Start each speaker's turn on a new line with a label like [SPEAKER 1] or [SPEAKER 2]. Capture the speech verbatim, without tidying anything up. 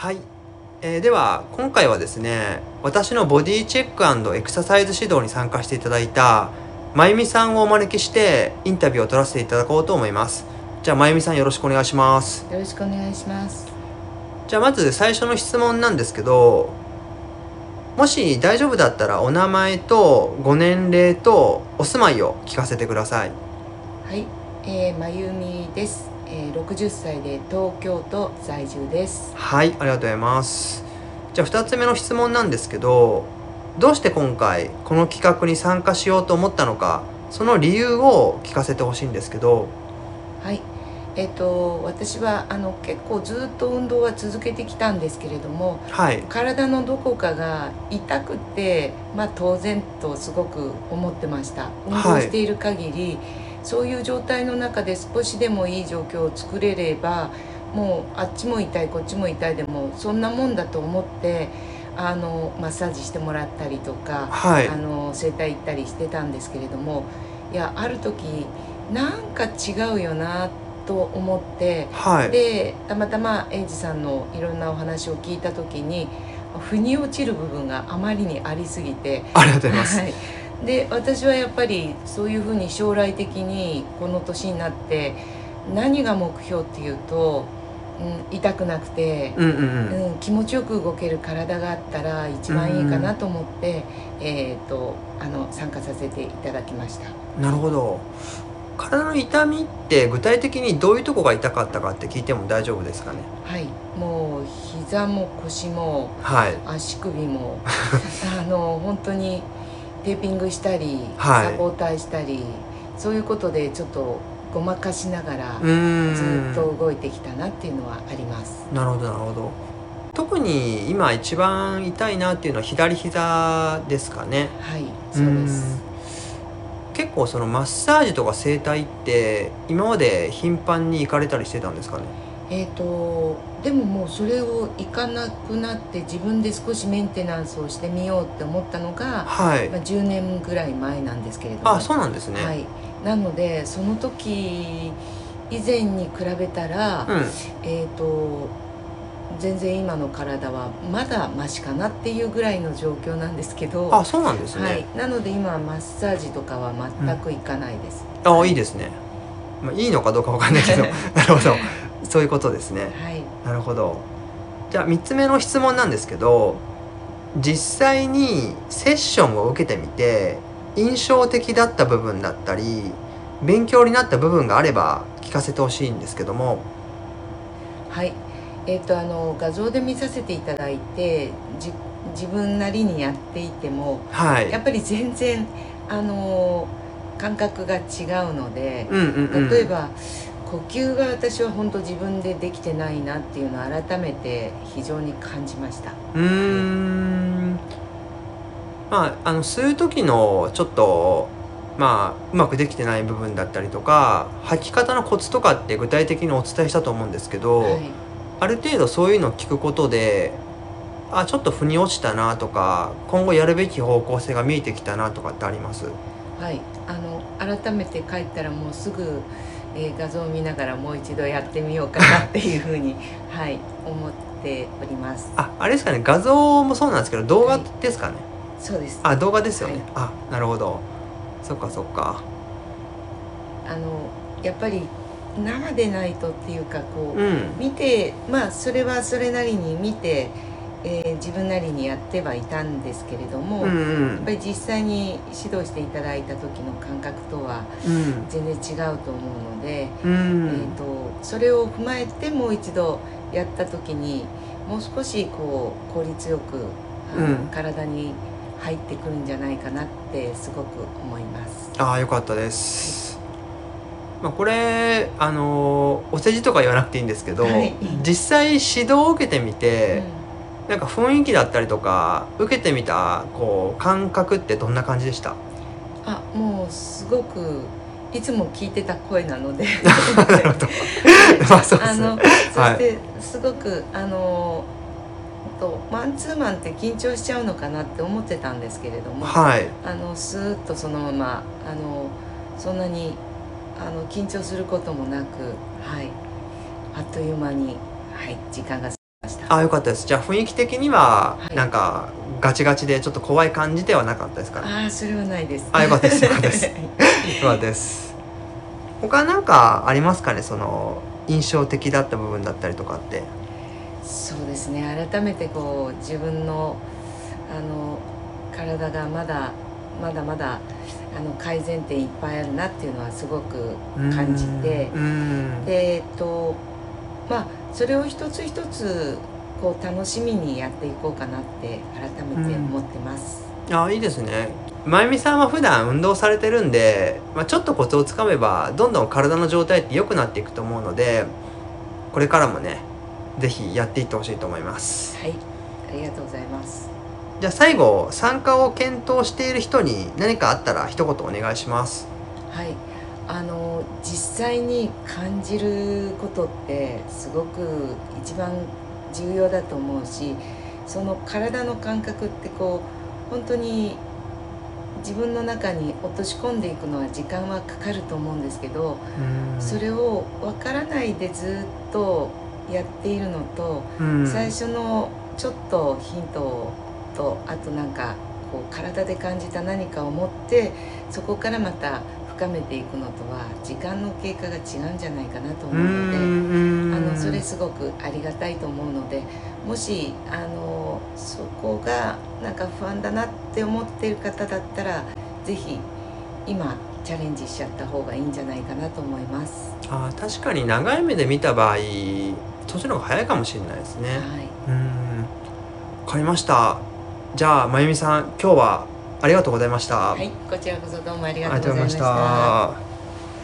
[SPEAKER 1] はい、えーでは今回はですね、私のボディチェック&エクササイズ指導に参加していただいたまゆみさんをお招きしてインタビューを取らせていただこうと思います。じゃあまゆみさん、よろしくお願いします。
[SPEAKER 2] よろしくお願いします。
[SPEAKER 1] じゃあまず最初の質問なんですけど、もし大丈夫だったらお名前とご年齢とお住まいを聞かせてください。
[SPEAKER 2] はい、えー、まゆみです、えー、ろくじゅっさいで東京都在住です。
[SPEAKER 1] はい、ありがとうございます。じゃあふたつめの質問なんですけど、どうして今回この企画に参加しようと思ったのか、その理由を聞かせてほしいんですけど。
[SPEAKER 2] はい、えっ、と私はあの結構ずっと運動は続けてきたんですけれども、
[SPEAKER 1] はい。
[SPEAKER 2] 体のどこかが痛くて、まあ当然とすごく思ってました。運動
[SPEAKER 1] はい。
[SPEAKER 2] している限り、そういう状態の中で少しでもいい状況を作れれば、もうあっちも痛いこっちも痛いでもそんなもんだと思って、あのマッサージしてもらったりとか、
[SPEAKER 1] はい。
[SPEAKER 2] あの整体行ったりしてたんですけれども、いやある時なんか違うよなと思って、
[SPEAKER 1] はい。
[SPEAKER 2] でたまたま英二さんのいろんなお話を聞いた時に、腑に落ちる部分があまりにありすぎて、
[SPEAKER 1] ありがとうございます。
[SPEAKER 2] はい、で私はやっぱりそういうふうに将来的にこの年になって何が目標っていうと、うん、痛くなくて、
[SPEAKER 1] うんうんうん。
[SPEAKER 2] うん、気持ちよく動ける体があったら一
[SPEAKER 1] うん
[SPEAKER 2] 番いいか
[SPEAKER 1] うん
[SPEAKER 2] なと思って、えー、とあの参加させていただきました。
[SPEAKER 1] なるほど。体の痛みって具体的にどういうとこが痛かったかって聞いても大丈夫ですかね。
[SPEAKER 2] はい、もう膝も腰も
[SPEAKER 1] はい。
[SPEAKER 2] 足首もあの本当にテーピングしたり
[SPEAKER 1] はい。
[SPEAKER 2] サポーターしたり、そういうことでちょっとごまかしながら
[SPEAKER 1] うーん。
[SPEAKER 2] ずっと動いてきたなっていうのはあります。
[SPEAKER 1] なるほどなるほど。特に今一番痛いなっていうのは左膝ですかね。
[SPEAKER 2] はい、
[SPEAKER 1] うー
[SPEAKER 2] そうで
[SPEAKER 1] ん。
[SPEAKER 2] す。
[SPEAKER 1] 結構そのマッサージとか整体って今まで頻繁に行かれたりしてたんですかね。
[SPEAKER 2] えーとでももうそれを行かなくなって自分で少しメンテナンスをしてみようって思ったのが、
[SPEAKER 1] はい。
[SPEAKER 2] まあ、じゅうねんぐらい前なんですけれど
[SPEAKER 1] あ、
[SPEAKER 2] も、
[SPEAKER 1] そうなんですね。
[SPEAKER 2] はい、なのでその時以前に比べたら、
[SPEAKER 1] うん。
[SPEAKER 2] えーと全然今の体はまだマシかなっていうぐらいの状況なんですけど、
[SPEAKER 1] あ、そうなんですね。
[SPEAKER 2] はい、なので今はマッサージとかは
[SPEAKER 1] うん。
[SPEAKER 2] 全く行かないです。
[SPEAKER 1] ああ、
[SPEAKER 2] はい、
[SPEAKER 1] いいですね。まあ、いいのかどうかわかんないけど、なるほど。そういうことですね。
[SPEAKER 2] はい、
[SPEAKER 1] なるほど。じゃあみっつめの質問なんですけど、実際にセッションを受けてみて、印象的だった部分だったり、勉強になった部分があれば聞かせてほしいんですけども。
[SPEAKER 2] はい、えっ、とあの画像で見させていただいて、じ自分なりにやっていても
[SPEAKER 1] はい。
[SPEAKER 2] やっぱり全然あの感覚が違うので、
[SPEAKER 1] うんうんうん。
[SPEAKER 2] 例えば呼吸が私は本当自分でできてないなっていうのを改めて非常に感じました。
[SPEAKER 1] うー
[SPEAKER 2] はい、
[SPEAKER 1] ん。まあ、あの、吸う時のちょっと、まあ、うまくできてない部分だったりとか、吐き方のコツとかって具体的にお伝えしたと思うんですけど、
[SPEAKER 2] はい、
[SPEAKER 1] ある程度そういうのを聞くことで、あ、ちょっと腑に落ちたなとか、今後やるべき方向性が見えてきたなとかってあります？
[SPEAKER 2] はい、あの改めて帰ったらもうすぐ、えー画像を見ながらもう一度やってみようかなっていうふうに、はい、思っております。
[SPEAKER 1] あ、あれですかね、画像もそうなんですけど、動画
[SPEAKER 2] はい、
[SPEAKER 1] ですかね。
[SPEAKER 2] そうです。
[SPEAKER 1] あ、動画ですよ
[SPEAKER 2] はい、
[SPEAKER 1] ね。あ、なるほど。そっかそっか。
[SPEAKER 2] あのやっぱり生でないとっていうか、こ
[SPEAKER 1] うん。
[SPEAKER 2] う見て、まあそれはそれなりに見て、えー自分なりにやってはいたんですけれども、
[SPEAKER 1] うんうん。
[SPEAKER 2] やっぱり実際に指導していただいた時の感覚とは
[SPEAKER 1] うん。
[SPEAKER 2] 全然違うと思うので、
[SPEAKER 1] う
[SPEAKER 2] え
[SPEAKER 1] ん。
[SPEAKER 2] ー、とそれを踏まえてもう一度やった時にもう少しこう効率よくあの
[SPEAKER 1] うん。
[SPEAKER 2] 体に入ってくるんじゃないかなってすごく思います。
[SPEAKER 1] ああ、よかったで
[SPEAKER 2] はい、
[SPEAKER 1] す。まあ、これ、あの、お世辞とか言わなくていいんですけど、
[SPEAKER 2] はい、
[SPEAKER 1] 実際指導を受けてみて、
[SPEAKER 2] うん、
[SPEAKER 1] なんか雰囲気だったりとか、受けてみた、こう、感覚ってどんな感じでした？
[SPEAKER 2] あ、もうすごくいつも聞いてた声なので
[SPEAKER 1] なるほど。
[SPEAKER 2] はい、
[SPEAKER 1] まあ、そうですね。
[SPEAKER 2] あのそ
[SPEAKER 1] はい。
[SPEAKER 2] してすごくあのとマンツーマンって緊張しちゃうのかなって思ってたんですけれども、
[SPEAKER 1] はい。
[SPEAKER 2] あのスーッとそのままあのそんなにあの緊張することもなく、はい、あっという間に、はい、時間が過ぎました。
[SPEAKER 1] あ、よかったです。じゃあ雰囲気的には、
[SPEAKER 2] はい
[SPEAKER 1] なんかガチガチでちょっと怖い感じではなかったですかね。
[SPEAKER 2] ああ、それはないです。
[SPEAKER 1] あ、よかったですよかったですよかったです。他なんかありますかね、その印象的だった部分だったりとかって。
[SPEAKER 2] そうですね、改めてこう自分のあの体がまだまだまだあの改善点いっぱいあるなっていうのはすごく感じて、
[SPEAKER 1] うん、
[SPEAKER 2] でえっとまあそれを一つ一つこう楽しみにやっていこうかなって改めて思ってます。
[SPEAKER 1] あ、いいですね。まゆみさんは普段運動されてるんで、まあ、ちょっとコツをつかめばどんどん体の状態って良くなっていくと思うので、これからもねぜひやっていってほしいと思います。
[SPEAKER 2] はい、ありがとうございます。
[SPEAKER 1] じゃあ最後、参加を検討している人に何かあったら一言お願いします。
[SPEAKER 2] はい、あの実際に感じることってすごく一番重要だと思うし、その体の感覚ってこう本当に自分の中に落とし込んでいくのは時間はかかると思うんですけど、それを分からないでずっとやっているのと、最初のちょっとヒントと、あとなんかこう体で感じた何かを持ってそこからまた深めていくのとは時間の経過が違うんじゃないかなと思うので、あのそれすごくありがたいと思うので、もしあのそこがなんか不安だなって思っている方だったらぜひ今チャレンジしちゃった方がいいんじゃないかなと思います。
[SPEAKER 1] あ、確かに長い目で見た場合そっちの方が早いかもしれないですね。
[SPEAKER 2] はい、
[SPEAKER 1] うん、わかりました。じゃあまゆみさん、今日はありがとうございました。
[SPEAKER 2] はい、こちらこそどうもありが
[SPEAKER 1] ありがとうございまし
[SPEAKER 2] とうございました。
[SPEAKER 1] た。